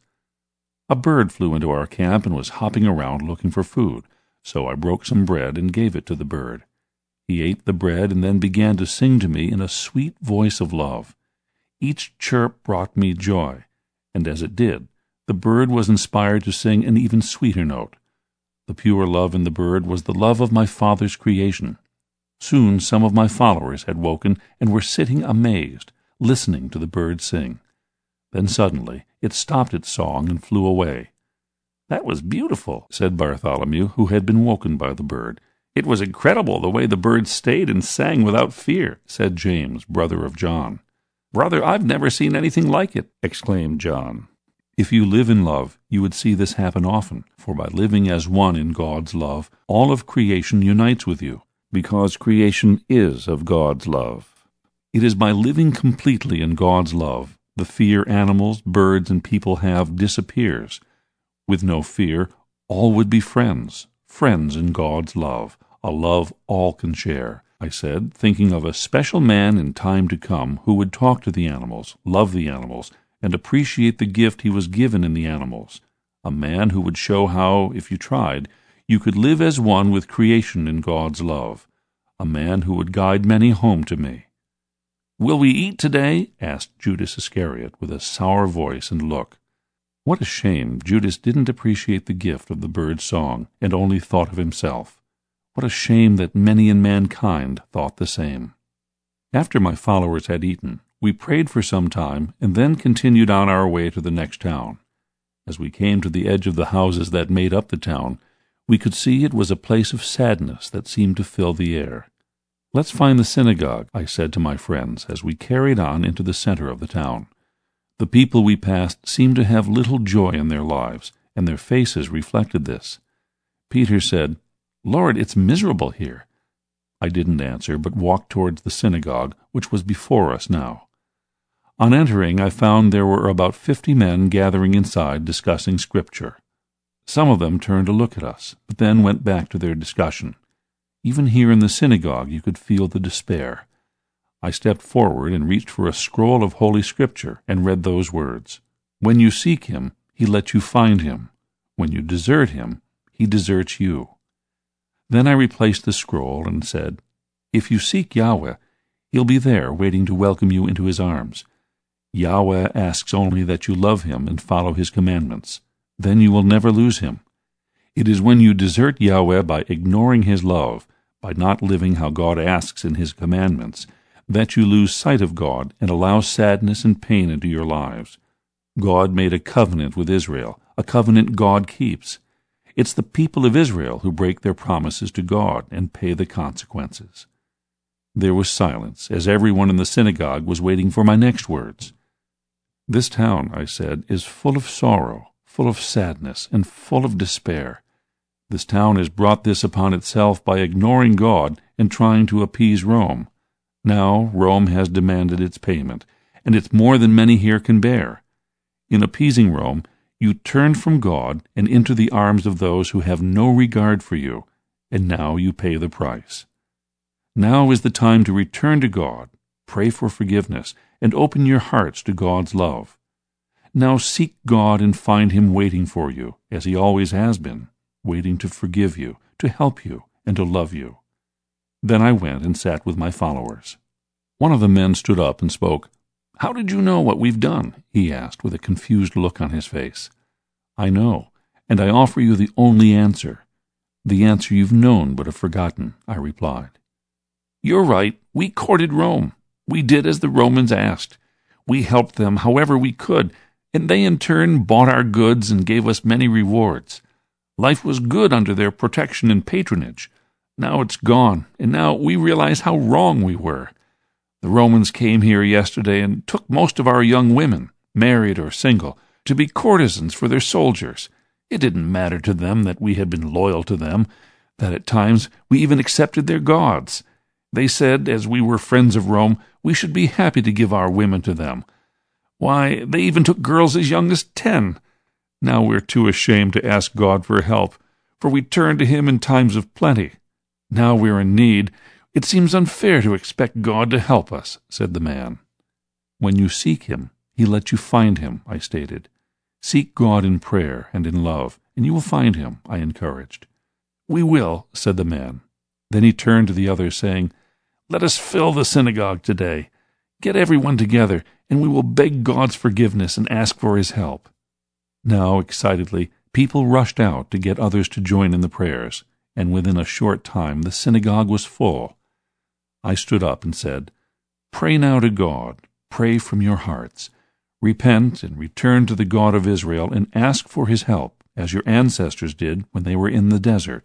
A bird flew into our camp and was hopping around looking for food, so I broke some bread and gave it to the bird. He ate the bread and then began to sing to me in a sweet voice of love. Each chirp brought me joy, and as it did, the bird was inspired to sing an even sweeter note. The pure love in the bird was the love of my Father's creation. Soon some of my followers had woken and were sitting amazed, listening to the bird sing. Then suddenly it stopped its song and flew away. "That was beautiful," said Bartholomew, who had been woken by the bird. "It was incredible the way the bird stayed and sang without fear," said James, brother of John. "Brother, I've never seen anything like it," exclaimed John. If you live in love, you would see this happen often, for by living as one in God's love, all of creation unites with you, because creation is of God's love. It is by living completely in God's love, the fear animals, birds, and people have disappears. With no fear, all would be friends, friends in God's love, a love all can share, I said, thinking of a special man in time to come who would talk to the animals, love the animals, and appreciate the gift he was given in the animals, a man who would show how, if you tried, you could live as one with creation in God's love, a man who would guide many home to me. "Will we eat today?" asked Judas Iscariot with a sour voice and look. What a shame Judas didn't appreciate the gift of the bird's song and only thought of himself. What a shame that many in mankind thought the same. After my followers had eaten, we prayed for some time and then continued on our way to the next town. As we came to the edge of the houses that made up the town, we could see it was a place of sadness that seemed to fill the air. "Let's find the synagogue," I said to my friends as we carried on into the center of the town. The people we passed seemed to have little joy in their lives, and their faces reflected this. Peter said, "Lord, it's miserable here." I didn't answer, but walked towards the synagogue, which was before us now. On entering, I found there were about fifty men gathering inside discussing Scripture. Some of them turned to look at us, but then went back to their discussion. Even here in the synagogue you could feel the despair. I stepped forward and reached for a scroll of Holy Scripture and read those words. "When you seek him, he lets you find him. When you desert him, he deserts you." Then I replaced the scroll and said, "If you seek Yahweh, he'll be there waiting to welcome you into his arms. Yahweh asks only that you love him and follow his commandments. Then you will never lose him. It is when you desert Yahweh by ignoring his love, by not living how God asks in his commandments, that you lose sight of God and allow sadness and pain into your lives. God made a covenant with Israel, a covenant God keeps. It's the people of Israel who break their promises to God and pay the consequences. There was silence, as everyone in the synagogue was waiting for my next words. This town, I said, is full of sorrow, full of sadness, and full of despair. This town has brought this upon itself by ignoring God and trying to appease Rome. Now Rome has demanded its payment, and it's more than many here can bear. In appeasing Rome, you turned from God and into the arms of those who have no regard for you, and now you pay the price. Now is the time to return to God, pray for forgiveness, and open your hearts to God's love. Now seek God and find Him waiting for you, as He always has been, waiting to forgive you, to help you, and to love you. Then I went and sat with my followers. One of the men stood up and spoke. "How did you know what we've done?" he asked, with a confused look on his face. "I know, and I offer you the only answer, the answer you've known but have forgotten," I replied. "You're right. We courted Rome. We did as the Romans asked. We helped them however we could, and they in turn bought our goods and gave us many rewards. Life was good under their protection and patronage. Now it's gone, and now we realize how wrong we were. The Romans came here yesterday and took most of our young women, married or single, to be courtesans for their soldiers. It didn't matter to them that we had been loyal to them, that at times we even accepted their gods. They said, as we were friends of Rome, we should be happy to give our women to them. Why, they even took girls as young as ten. Now we're too ashamed to ask God for help, for we turn to Him in times of plenty. Now we're in need. It seems unfair to expect God to help us," said the man. "When you seek Him, He lets you find Him," I stated. "Seek God in prayer and in love, and you will find Him," I encouraged. "We will," said the man. Then he turned to the others, saying, "Let us fill the synagogue today. Get everyone together, and we will beg God's forgiveness and ask for His help." Now, excitedly, people rushed out to get others to join in the prayers, and within a short time the synagogue was full. I stood up and said, "Pray now to God. Pray from your hearts. Repent and return to the God of Israel and ask for His help, as your ancestors did when they were in the desert."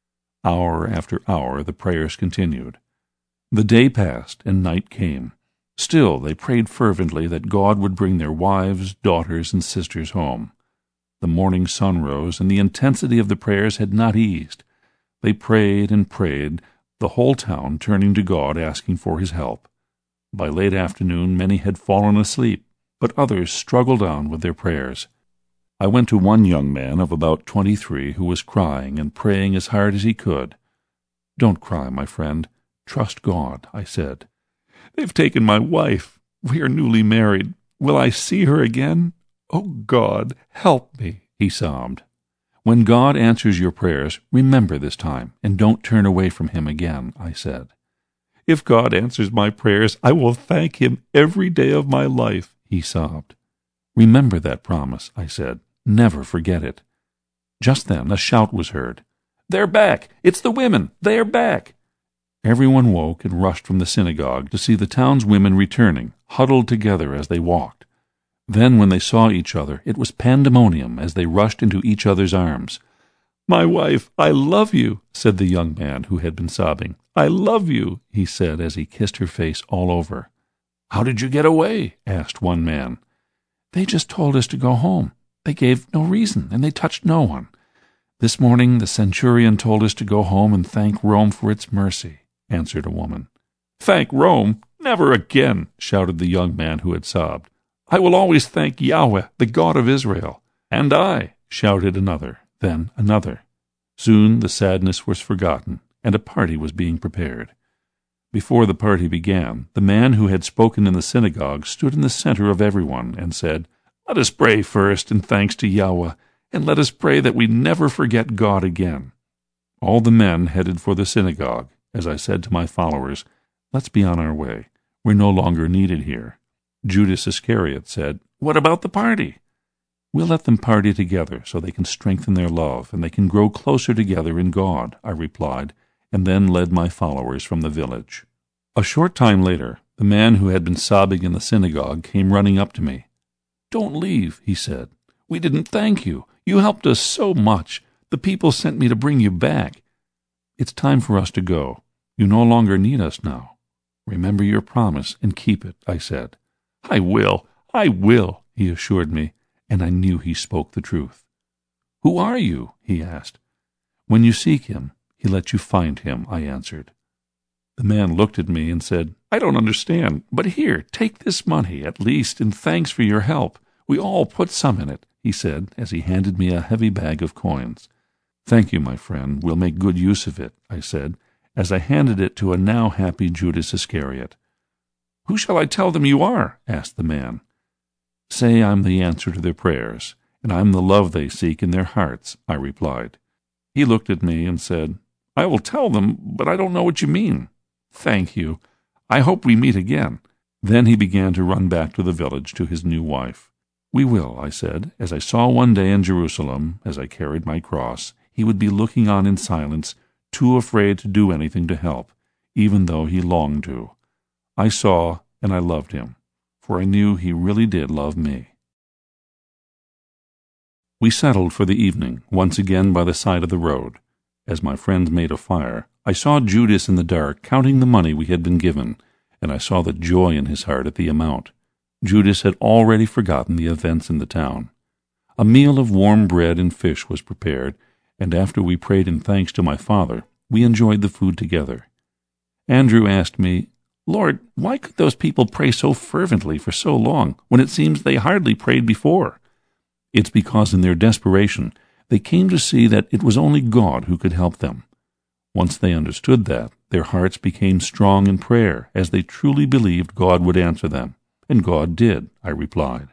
Hour after hour the prayers continued. The day passed and night came. Still they prayed fervently that God would bring their wives, daughters, and sisters home. The morning sun rose, and the intensity of the prayers had not eased. They prayed and prayed, the whole town turning to God asking for His help. By late afternoon many had fallen asleep, but others struggled on with their prayers. I went to one young man of about twenty-three who was crying and praying as hard as he could. "Don't cry, my friend. Trust God," I said. "They've taken my wife. We are newly married. Will I see her again? Oh, God, help me," he sobbed. "When God answers your prayers, remember this time, and don't turn away from Him again," I said. "If God answers my prayers, I will thank Him every day of my life," he sobbed. "Remember that promise," I said. "Never forget it." Just then a shout was heard. "They're back! It's the women! They are back!" Everyone woke and rushed from the synagogue to see the town's women returning, huddled together as they walked. Then, when they saw each other, it was pandemonium as they rushed into each other's arms. "My wife, I love you," said the young man who had been sobbing. "I love you," he said as he kissed her face all over. "How did you get away?" asked one man. "They just told us to go home. They gave no reason, and they touched no one. This morning the centurion told us to go home and thank Rome for its mercy," answered a woman. "Thank Rome? Never again," shouted the young man who had sobbed. "I will always thank Yahweh, the God of Israel." "And I," shouted another, then another. Soon the sadness was forgotten, and a party was being prepared. Before the party began, the man who had spoken in the synagogue stood in the center of everyone and said, "Let us pray first in thanks to Yahweh, and let us pray that we never forget God again." All the men headed for the synagogue. As I said to my followers, "Let's be on our way. We're no longer needed here." Judas Iscariot said, "What about the party?" "We'll let them party together so they can strengthen their love and they can grow closer together in God," I replied, and then led my followers from the village. A short time later, the man who had been sobbing in the synagogue came running up to me. "Don't leave," he said. "We didn't thank you. You helped us so much. The people sent me to bring you back. It's time for us to go. You no longer need us now. Remember your promise and keep it, I said. I will, I will, he assured me, and I knew he spoke the truth. Who are you? He asked. When you seek him, he lets you find him, I answered. The man looked at me and said, I don't understand, but here, take this money, at least, in thanks for your help. We all put some in it, he said, as he handed me a heavy bag of coins. Thank you, my friend. We'll make good use of it, I said, as I handed it to a now happy Judas Iscariot. Who shall I tell them you are? Asked the man. Say I'm the answer to their prayers, and I'm the love they seek in their hearts, I replied. He looked at me and said, I will tell them, but I don't know what you mean. Thank you. I hope we meet again. Then he began to run back to the village to his new wife. We will, I said, as I saw one day in Jerusalem, as I carried my cross, he would be looking on in silence, too afraid to do anything to help, even though he longed to. I saw, and I loved him, for I knew he really did love me. We settled for the evening, once again by the side of the road. As my friends made a fire, I saw Judas in the dark counting the money we had been given, and I saw the joy in his heart at the amount. Judas had already forgotten the events in the town. A meal of warm bread and fish was prepared, and after we prayed in thanks to my Father, we enjoyed the food together. Andrew asked me, Lord, why could those people pray so fervently for so long, when it seems they hardly prayed before? It's because in their desperation they came to see that it was only God who could help them. Once they understood that, their hearts became strong in prayer, as they truly believed God would answer them. And God did, I replied.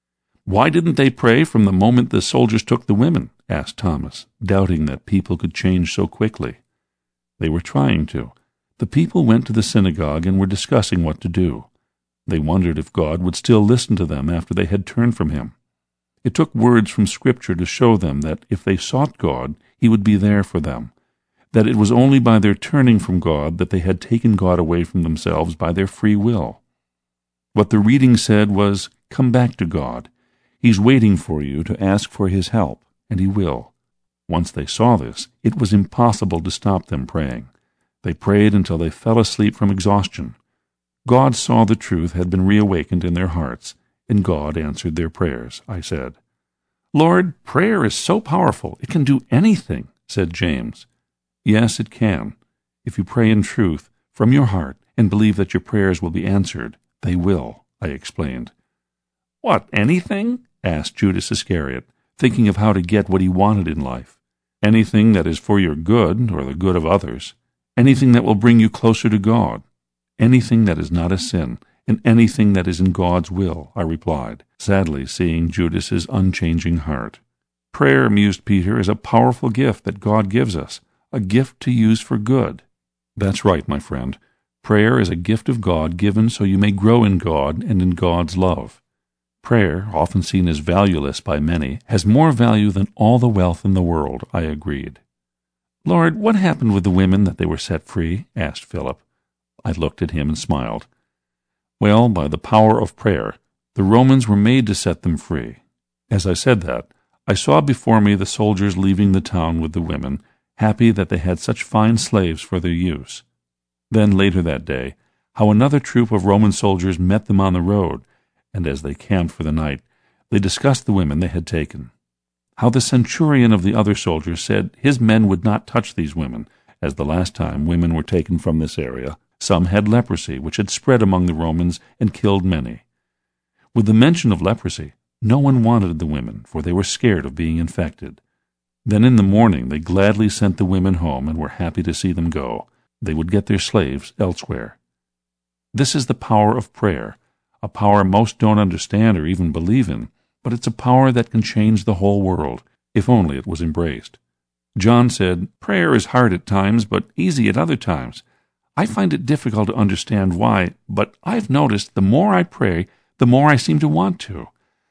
Why didn't they pray from the moment the soldiers took the women? Asked Thomas, doubting that people could change so quickly. They were trying to. The people went to the synagogue and were discussing what to do. They wondered if God would still listen to them after they had turned from him. It took words from Scripture to show them that if they sought God, he would be there for them, that it was only by their turning from God that they had taken God away from themselves by their free will. What the reading said was, come back to God. He's waiting for you to ask for his help, and he will. Once they saw this, it was impossible to stop them praying. They prayed until they fell asleep from exhaustion. God saw the truth had been reawakened in their hearts, and God answered their prayers, I said. Lord, prayer is so powerful, it can do anything, said James. Yes, it can. If you pray in truth, from your heart, and believe that your prayers will be answered, they will, I explained. What, anything? Asked Judas Iscariot, thinking of how to get what he wanted in life. Anything that is for your good or the good of others. Anything that will bring you closer to God. Anything that is not a sin, and anything that is in God's will, I replied, sadly seeing Judas's unchanging heart. Prayer, mused Peter, is a powerful gift that God gives us, a gift to use for good. That's right, my friend. Prayer is a gift of God given so you may grow in God and in God's love. Prayer, often seen as valueless by many, has more value than all the wealth in the world, I agreed. Lord, what happened with the women that they were set free? Asked Philip. I looked at him and smiled. Well, by the power of prayer, the Romans were made to set them free. As I said that, I saw before me the soldiers leaving the town with the women, happy that they had such fine slaves for their use. Then, later that day, how another troop of Roman soldiers met them on the road, and as they camped for the night, they discussed the women they had taken. How the centurion of the other soldiers said his men would not touch these women, as the last time women were taken from this area, some had leprosy, which had spread among the Romans and killed many. With the mention of leprosy, no one wanted the women, for they were scared of being infected. Then in the morning they gladly sent the women home and were happy to see them go. They would get their slaves elsewhere. This is the power of prayer, a power most don't understand or even believe in, but it's a power that can change the whole world, if only it was embraced. John said, prayer is hard at times, but easy at other times. I find it difficult to understand why, but I've noticed the more I pray, the more I seem to want to.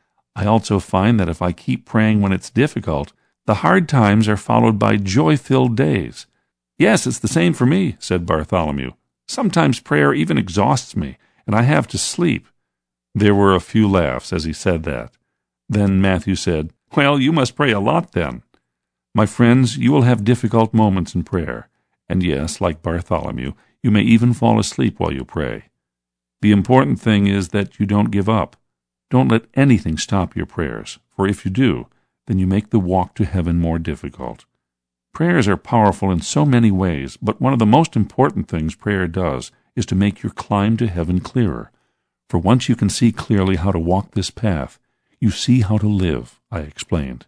I also find that if I keep praying when it's difficult, the hard times are followed by joy-filled days. Yes, it's the same for me, said Bartholomew. Sometimes prayer even exhausts me, and I have to sleep. There were a few laughs as he said that. Then Matthew said, Well, you must pray a lot then. My friends, you will have difficult moments in prayer, and yes, like Bartholomew, you may even fall asleep while you pray. The important thing is that you don't give up. Don't let anything stop your prayers, for if you do, then you make the walk to heaven more difficult. Prayers are powerful in so many ways, but one of the most important things prayer does is to make your climb to heaven clearer. For once you can see clearly how to walk this path, you see how to live, I explained.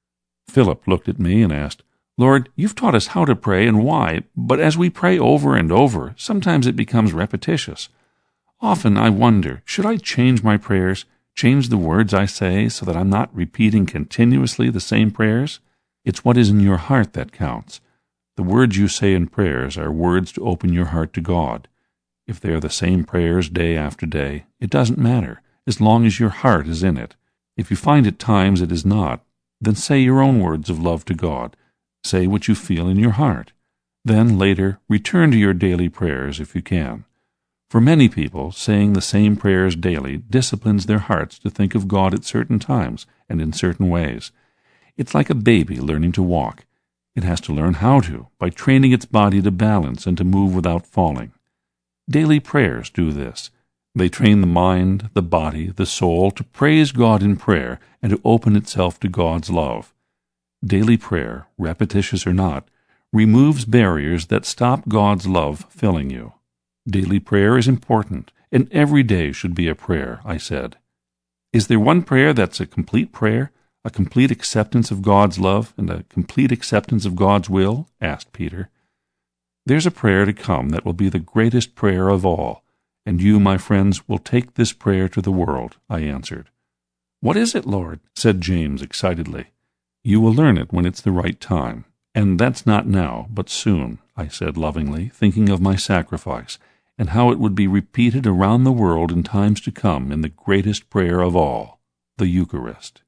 Philip looked at me and asked, Lord, you've taught us how to pray and why, but as we pray over and over, sometimes it becomes repetitious. Often I wonder, should I change my prayers, change the words I say so that I'm not repeating continuously the same prayers? It's what is in your heart that counts. The words you say in prayers are words to open your heart to God. If they are the same prayers day after day, it doesn't matter, as long as your heart is in it. If you find at times it is not, then say your own words of love to God. Say what you feel in your heart. Then, later, return to your daily prayers if you can. For many people, saying the same prayers daily disciplines their hearts to think of God at certain times and in certain ways. It's like a baby learning to walk. It has to learn how to, by training its body to balance and to move without falling. Daily prayers do this. They train the mind, the body, the soul to praise God in prayer and to open itself to God's love. Daily prayer, repetitious or not, removes barriers that stop God's love filling you. Daily prayer is important, and every day should be a prayer, I said. Is there one prayer that's a complete prayer, a complete acceptance of God's love, and a complete acceptance of God's will? Asked Peter. There's a prayer to come that will be the greatest prayer of all, and you, my friends, will take this prayer to the world, I answered. What is it, Lord? Said James excitedly. You will learn it when it's the right time, and that's not now, but soon, I said lovingly, thinking of my sacrifice, and how it would be repeated around the world in times to come in the greatest prayer of all, the Eucharist.